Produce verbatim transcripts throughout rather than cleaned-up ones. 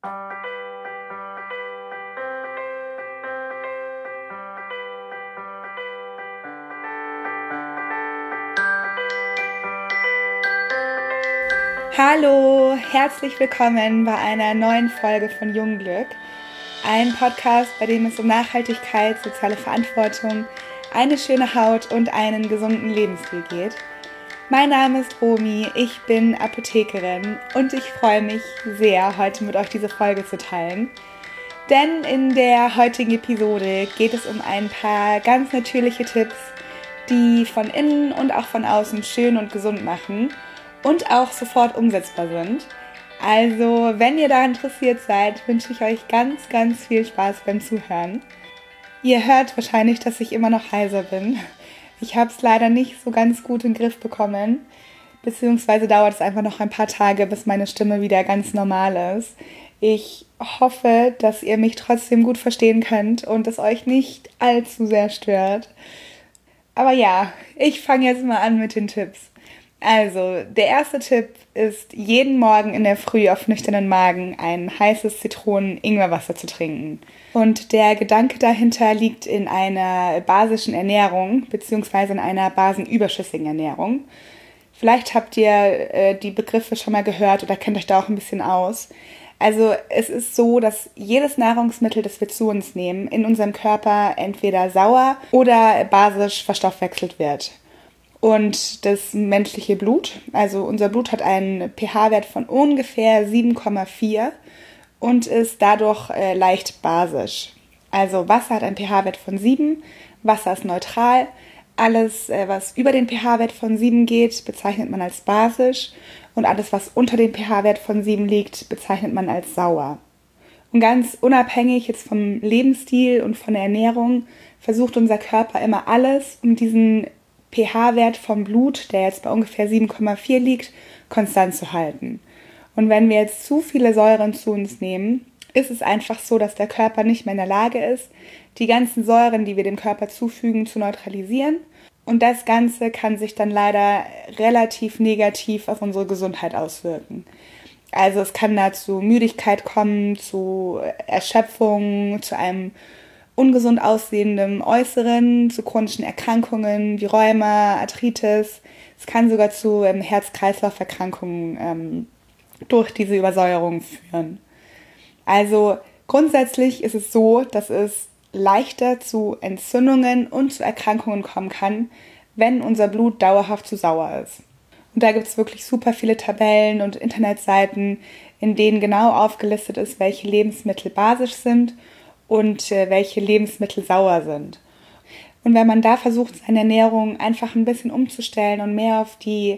Hallo, herzlich willkommen bei einer neuen Folge von Jungglück, ein Podcast, bei dem es um Nachhaltigkeit, soziale Verantwortung, eine schöne Haut und einen gesunden Lebensstil geht. Mein Name ist Romy, ich bin Apothekerin und ich freue mich sehr, heute mit euch diese Folge zu teilen. Denn in der heutigen Episode geht es um ein paar ganz natürliche Tipps, die von innen und auch von außen schön und gesund machen und auch sofort umsetzbar sind. Also, wenn ihr daran interessiert seid, wünsche ich euch ganz, ganz viel Spaß beim Zuhören. Ihr hört wahrscheinlich, dass ich immer noch heiser bin. Ich habe es leider nicht so ganz gut in den Griff bekommen, beziehungsweise dauert es einfach noch ein paar Tage, bis meine Stimme wieder ganz normal ist. Ich hoffe, dass ihr mich trotzdem gut verstehen könnt und es euch nicht allzu sehr stört. Aber ja, ich fange jetzt mal an mit den Tipps. Also, der erste Tipp ist, jeden Morgen in der Früh auf nüchternen Magen ein heißes Zitronen-Ingwerwasser zu trinken. Und der Gedanke dahinter liegt in einer basischen Ernährung bzw. in einer basenüberschüssigen Ernährung. Vielleicht habt ihr äh, die Begriffe schon mal gehört oder kennt euch da auch ein bisschen aus. Also es ist so, dass jedes Nahrungsmittel, das wir zu uns nehmen, in unserem Körper entweder sauer oder basisch verstoffwechselt wird. Und das menschliche Blut, also unser Blut hat einen pH-Wert von ungefähr sieben Komma vier und ist dadurch äh, leicht basisch. Also Wasser hat einen pH-Wert von sieben, Wasser ist neutral. Alles, äh, was über den pH-Wert von sieben geht, bezeichnet man als basisch. Und alles, was unter dem pH-Wert von sieben liegt, bezeichnet man als sauer. Und ganz unabhängig jetzt vom Lebensstil und von der Ernährung versucht unser Körper immer alles, um diesen pH-Wert vom Blut, der jetzt bei ungefähr sieben Komma vier liegt, konstant zu halten. Und wenn wir jetzt zu viele Säuren zu uns nehmen, ist es einfach so, dass der Körper nicht mehr in der Lage ist, die ganzen Säuren, die wir dem Körper zufügen, zu neutralisieren. Und das Ganze kann sich dann leider relativ negativ auf unsere Gesundheit auswirken. Also es kann da zu Müdigkeit kommen, zu Erschöpfung, zu einem ungesund aussehendem Äußeren, zu chronischen Erkrankungen wie Rheuma, Arthritis. Es kann sogar zu ähm, Herz-Kreislauf-Erkrankungen ähm, durch diese Übersäuerung führen. Also grundsätzlich ist es so, dass es leichter zu Entzündungen und zu Erkrankungen kommen kann, wenn unser Blut dauerhaft zu sauer ist. Und da gibt es wirklich super viele Tabellen und Internetseiten, in denen genau aufgelistet ist, welche Lebensmittel basisch sind und äh, welche Lebensmittel sauer sind. Und wenn man da versucht, seine Ernährung einfach ein bisschen umzustellen und mehr auf die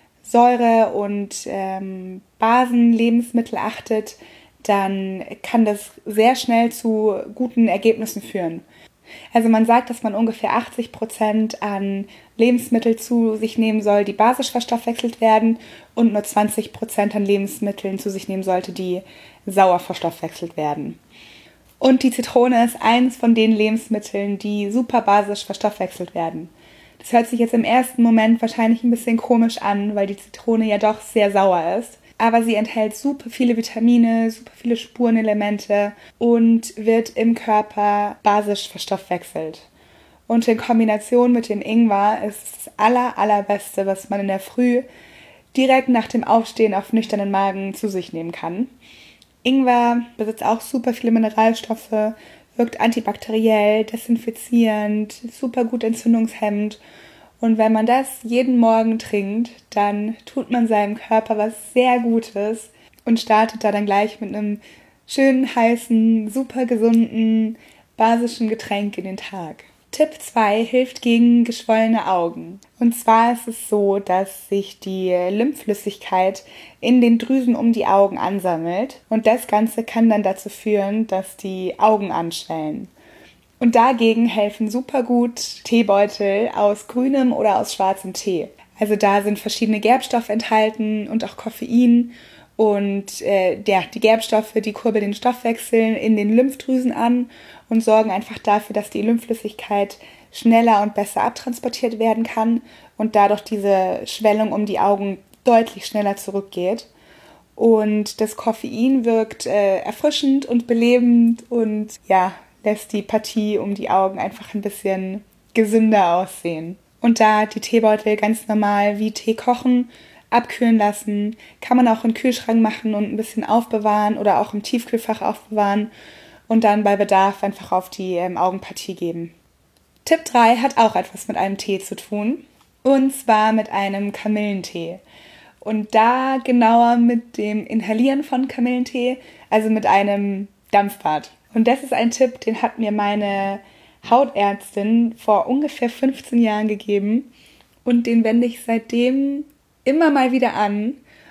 Säure- und ähm, Basenlebensmittel achtet, dann kann das sehr schnell zu guten Ergebnissen führen. Also man sagt, dass man ungefähr achtzig Prozent an Lebensmitteln zu sich nehmen soll, die basisch verstoffwechselt werden, und nur zwanzig Prozent an Lebensmitteln zu sich nehmen sollte, die sauer verstoffwechselt werden. Und die Zitrone ist eins von den Lebensmitteln, die super basisch verstoffwechselt werden. Das hört sich jetzt im ersten Moment wahrscheinlich ein bisschen komisch an, weil die Zitrone ja doch sehr sauer ist. Aber sie enthält super viele Vitamine, super viele Spurenelemente und wird im Körper basisch verstoffwechselt. Und in Kombination mit dem Ingwer ist es das aller, allerbeste, was man in der Früh direkt nach dem Aufstehen auf nüchternen Magen zu sich nehmen kann. Ingwer besitzt auch super viele Mineralstoffe, wirkt antibakteriell, desinfizierend, super gut entzündungshemmend. Und wenn man das jeden Morgen trinkt, dann tut man seinem Körper was sehr Gutes und startet da dann gleich mit einem schönen, heißen, super gesunden, basischen Getränk in den Tag. Tipp zwei hilft gegen geschwollene Augen. Und zwar ist es so, dass sich die Lymphflüssigkeit in den Drüsen um die Augen ansammelt. Und das Ganze kann dann dazu führen, dass die Augen anschwellen. Und dagegen helfen super gut Teebeutel aus grünem oder aus schwarzem Tee. Also da sind verschiedene Gerbstoffe enthalten und auch Koffein. Und äh, ja, die Gerbstoffe, die kurbeln den Stoffwechsel in den Lymphdrüsen an und sorgen einfach dafür, dass die Lymphflüssigkeit schneller und besser abtransportiert werden kann und dadurch diese Schwellung um die Augen deutlich schneller zurückgeht. Und das Koffein wirkt äh, erfrischend und belebend und ja, lässt die Partie um die Augen einfach ein bisschen gesünder aussehen. Und da die Teebeutel ganz normal wie Tee kochen, abkühlen lassen, kann man auch in den Kühlschrank machen und ein bisschen aufbewahren oder auch im Tiefkühlfach aufbewahren und dann bei Bedarf einfach auf die ähm, Augenpartie geben. Tipp drei hat auch etwas mit einem Tee zu tun, und zwar mit einem Kamillentee. Und da genauer mit dem Inhalieren von Kamillentee, also mit einem Dampfbad. Und das ist ein Tipp, den hat mir meine Hautärztin vor ungefähr fünfzehn Jahren gegeben und den wende ich seitdem immer mal wieder an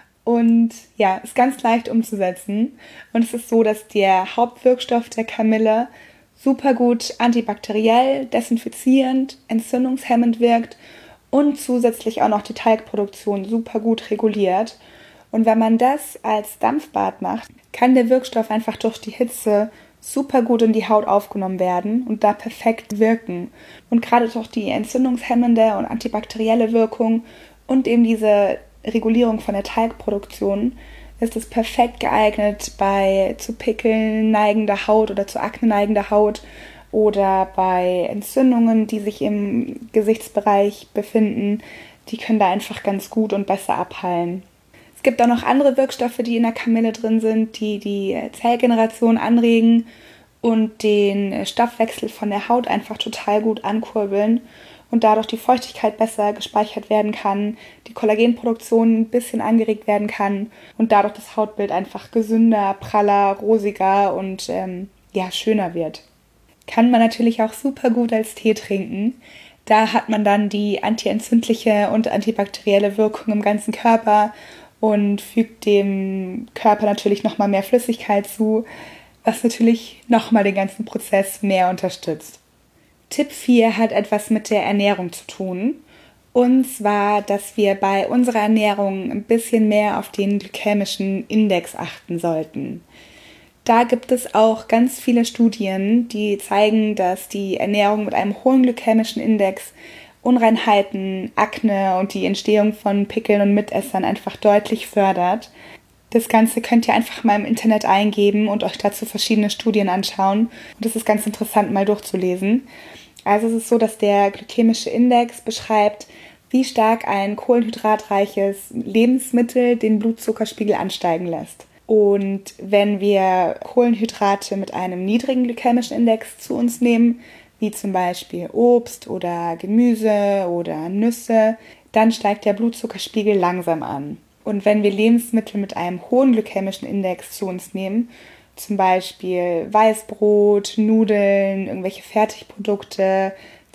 und ja, ist ganz leicht umzusetzen. Und es ist so, dass der Hauptwirkstoff der Kamille super gut antibakteriell, desinfizierend, entzündungshemmend wirkt und zusätzlich auch noch die Talgproduktion super gut reguliert. Und wenn man das als Dampfbad macht, kann der Wirkstoff einfach durch die Hitze super gut in die Haut aufgenommen werden und da perfekt wirken. Und gerade durch die entzündungshemmende und antibakterielle Wirkung und eben diese Regulierung von der Talgproduktion ist es perfekt geeignet bei zu Pickeln neigender Haut oder zu Akne neigender Haut oder bei Entzündungen, die sich im Gesichtsbereich befinden. Die können da einfach ganz gut und besser abheilen. Es gibt auch noch andere Wirkstoffe, die in der Kamille drin sind, die die Zellgeneration anregen und den Stoffwechsel von der Haut einfach total gut ankurbeln und dadurch die Feuchtigkeit besser gespeichert werden kann, die Kollagenproduktion ein bisschen angeregt werden kann und dadurch das Hautbild einfach gesünder, praller, rosiger und ähm, ja, schöner wird. Kann man natürlich auch super gut als Tee trinken. Da hat man dann die antientzündliche und antibakterielle Wirkung im ganzen Körper und fügt dem Körper natürlich nochmal mehr Flüssigkeit zu, was natürlich nochmal den ganzen Prozess mehr unterstützt. Tipp vier hat etwas mit der Ernährung zu tun. Und zwar, dass wir bei unserer Ernährung ein bisschen mehr auf den glykämischen Index achten sollten. Da gibt es auch ganz viele Studien, die zeigen, dass die Ernährung mit einem hohen glykämischen Index Unreinheiten, Akne und die Entstehung von Pickeln und Mitessern einfach deutlich fördert. Das Ganze könnt ihr einfach mal im Internet eingeben und euch dazu verschiedene Studien anschauen. Und das ist ganz interessant, mal durchzulesen. Also es ist so, dass der glykämische Index beschreibt, wie stark ein kohlenhydratreiches Lebensmittel den Blutzuckerspiegel ansteigen lässt. Und wenn wir Kohlenhydrate mit einem niedrigen glykämischen Index zu uns nehmen, wie zum Beispiel Obst oder Gemüse oder Nüsse, dann steigt der Blutzuckerspiegel langsam an. Und wenn wir Lebensmittel mit einem hohen glykämischen Index zu uns nehmen, zum Beispiel Weißbrot, Nudeln, irgendwelche Fertigprodukte,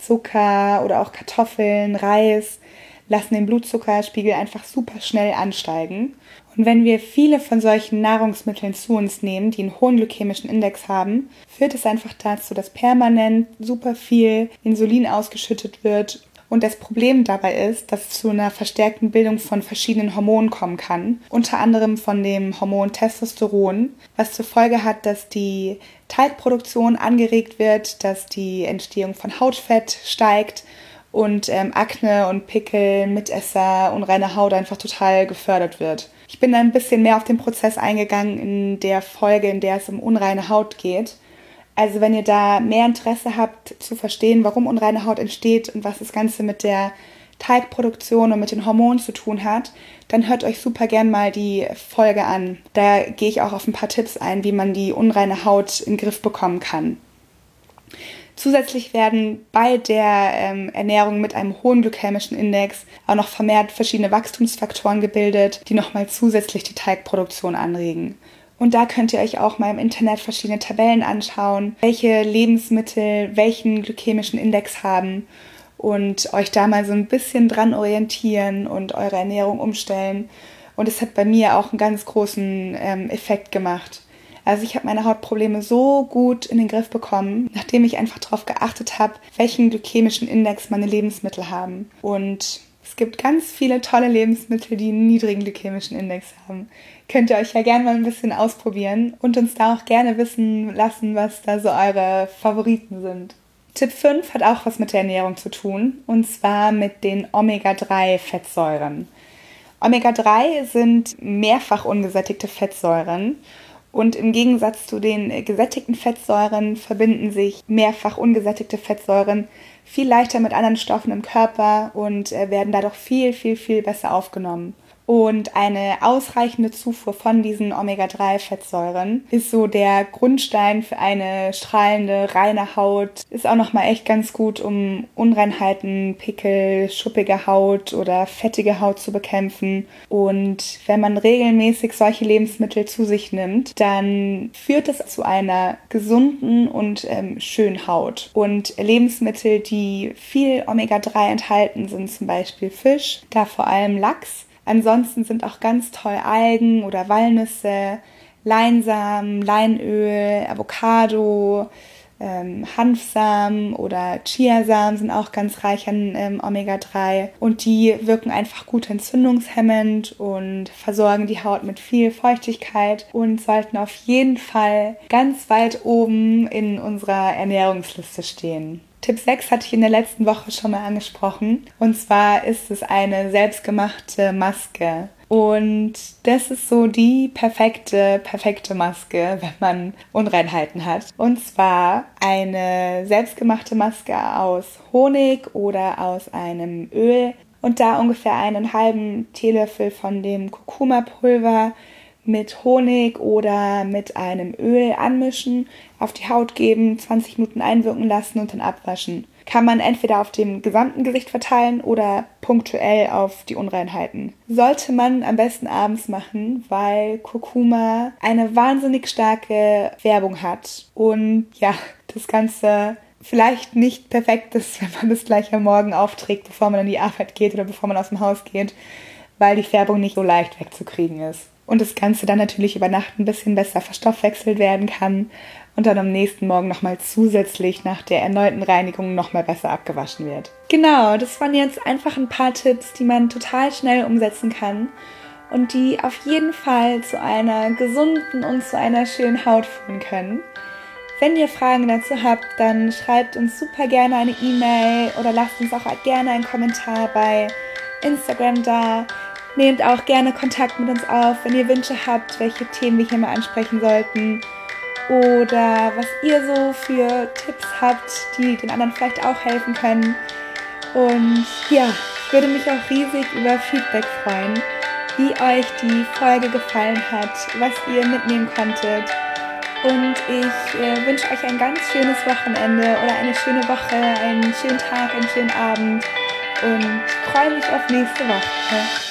Zucker oder auch Kartoffeln, Reis, lassen den Blutzuckerspiegel einfach super schnell ansteigen. Und wenn wir viele von solchen Nahrungsmitteln zu uns nehmen, die einen hohen glykämischen Index haben, führt es einfach dazu, dass permanent super viel Insulin ausgeschüttet wird. Und das Problem dabei ist, dass es zu einer verstärkten Bildung von verschiedenen Hormonen kommen kann, unter anderem von dem Hormon Testosteron, was zur Folge hat, dass die Talgproduktion angeregt wird, dass die Entstehung von Hautfett steigt und ähm, Akne und Pickel, Mitesser, unreine Haut einfach total gefördert wird. Ich bin da ein bisschen mehr auf den Prozess eingegangen in der Folge, in der es um unreine Haut geht. Also wenn ihr da mehr Interesse habt zu verstehen, warum unreine Haut entsteht und was das Ganze mit der Talgproduktion und mit den Hormonen zu tun hat, dann hört euch super gern mal die Folge an. Da gehe ich auch auf ein paar Tipps ein, wie man die unreine Haut in den Griff bekommen kann. Zusätzlich werden bei der ähm, Ernährung mit einem hohen glykämischen Index auch noch vermehrt verschiedene Wachstumsfaktoren gebildet, die nochmal zusätzlich die Talgproduktion anregen. Und da könnt ihr euch auch mal im Internet verschiedene Tabellen anschauen, welche Lebensmittel welchen glykämischen Index haben und euch da mal so ein bisschen dran orientieren und eure Ernährung umstellen. Und es hat bei mir auch einen ganz großen ähm, Effekt gemacht. Also ich habe meine Hautprobleme so gut in den Griff bekommen, nachdem ich einfach darauf geachtet habe, welchen glykämischen Index meine Lebensmittel haben. Und es gibt ganz viele tolle Lebensmittel, die einen niedrigen glykämischen Index haben. Könnt ihr euch ja gerne mal ein bisschen ausprobieren und uns da auch gerne wissen lassen, was da so eure Favoriten sind. Tipp fünf hat auch was mit der Ernährung zu tun, und zwar mit den Omega drei Fettsäuren. Omega drei sind mehrfach ungesättigte Fettsäuren. Und im Gegensatz zu den gesättigten Fettsäuren verbinden sich mehrfach ungesättigte Fettsäuren viel leichter mit anderen Stoffen im Körper und werden dadurch viel, viel, viel besser aufgenommen. Und eine ausreichende Zufuhr von diesen Omega drei Fettsäuren ist so der Grundstein für eine strahlende, reine Haut. Ist auch nochmal echt ganz gut, um Unreinheiten, Pickel, schuppige Haut oder fettige Haut zu bekämpfen. Und wenn man regelmäßig solche Lebensmittel zu sich nimmt, dann führt es zu einer gesunden und ähm, schönen Haut. Und Lebensmittel, die viel Omega drei enthalten, sind zum Beispiel Fisch, da vor allem Lachs. Ansonsten sind auch ganz toll Algen oder Walnüsse, Leinsamen, Leinöl, Avocado, ähm, Hanfsamen oder Chiasamen sind auch ganz reich an ähm, Omega drei. Und die wirken einfach gut entzündungshemmend und versorgen die Haut mit viel Feuchtigkeit und sollten auf jeden Fall ganz weit oben in unserer Ernährungsliste stehen. Tipp sechs hatte ich in der letzten Woche schon mal angesprochen. Und zwar ist es eine selbstgemachte Maske. Und das ist so die perfekte, perfekte Maske, wenn man Unreinheiten hat. Und zwar eine selbstgemachte Maske aus Honig oder aus einem Öl. Und da ungefähr einen halben Teelöffel von dem Kurkuma-Pulver mit Honig oder mit einem Öl anmischen, auf die Haut geben, zwanzig Minuten einwirken lassen und dann abwaschen. Kann man entweder auf dem gesamten Gesicht verteilen oder punktuell auf die Unreinheiten. Sollte man am besten abends machen, weil Kurkuma eine wahnsinnig starke Färbung hat und ja, das Ganze vielleicht nicht perfekt ist, wenn man das gleich am Morgen aufträgt, bevor man in die Arbeit geht oder bevor man aus dem Haus geht, weil die Färbung nicht so leicht wegzukriegen ist. Und das Ganze dann natürlich über Nacht ein bisschen besser verstoffwechselt werden kann und dann am nächsten Morgen nochmal zusätzlich nach der erneuten Reinigung nochmal besser abgewaschen wird. Genau, das waren jetzt einfach ein paar Tipps, die man total schnell umsetzen kann und die auf jeden Fall zu einer gesunden und zu einer schönen Haut führen können. Wenn ihr Fragen dazu habt, dann schreibt uns super gerne eine E-Mail oder lasst uns auch gerne einen Kommentar bei Instagram da. Nehmt auch gerne Kontakt mit uns auf, wenn ihr Wünsche habt, welche Themen wir hier mal ansprechen sollten oder was ihr so für Tipps habt, die den anderen vielleicht auch helfen können. Und ja, ich würde mich auch riesig über Feedback freuen, wie euch die Folge gefallen hat, was ihr mitnehmen konntet. Und ich äh, wünsche euch ein ganz schönes Wochenende oder eine schöne Woche, einen schönen Tag, einen schönen Abend und freue mich auf nächste Woche.